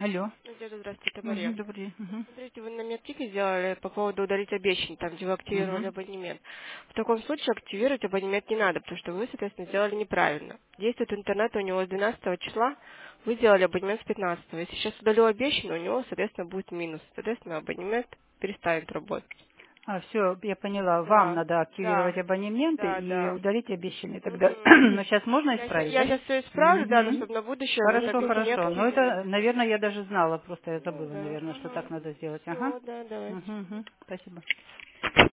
Алло. Надежда, здравствуйте, это Мария. Добрый день. Смотрите, вы на меня тики сделали по поводу удалить обещание, там, где вы активировали абонемент. В таком случае активировать абонемент не надо, потому что вы, соответственно, сделали неправильно. Действует интернет у него с 12 числа, вы сделали абонемент с 15. Если сейчас удалю обещание, у него, соответственно, будет минус. Соответственно, абонемент перестанет работать. Все, я поняла. Вам Да, надо активировать да, абонементы да, и да. удалить обещанные тогда. Мгм. Но сейчас можно исправить, Я да? сейчас все исправлю, да, но Мгм. чтобы на будущее вы, Хорошо, соответственно, не хорошо. Но это, активировали. наверное, я даже знала, просто я Ну забыла, да, наверное, что ага. так надо сделать. Ага. Все, да, давайте. Спасибо.